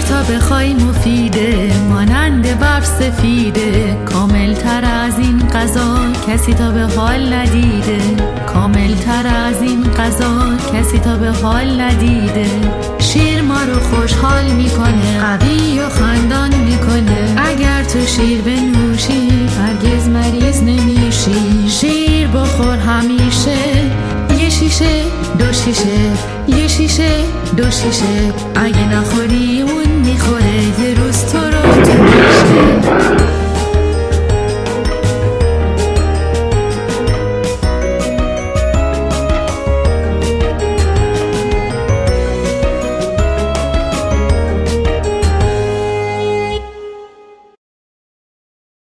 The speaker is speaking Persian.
تا بخوای مفیده، مانند برف سفیده. کامل تر از این غذا کسی تا به حال ندیده. کامل تر از این غذا کسی تا به حال ندیده. شیر ما رو خوشحال میکنه، قوی و خندان میکنه. اگر تو شیر بنوشی هرگز مریض نمیشی. شیر بخور همیشه، یه شیشه دو شیشه، یه شیشه دو شیشه. اگه نخوری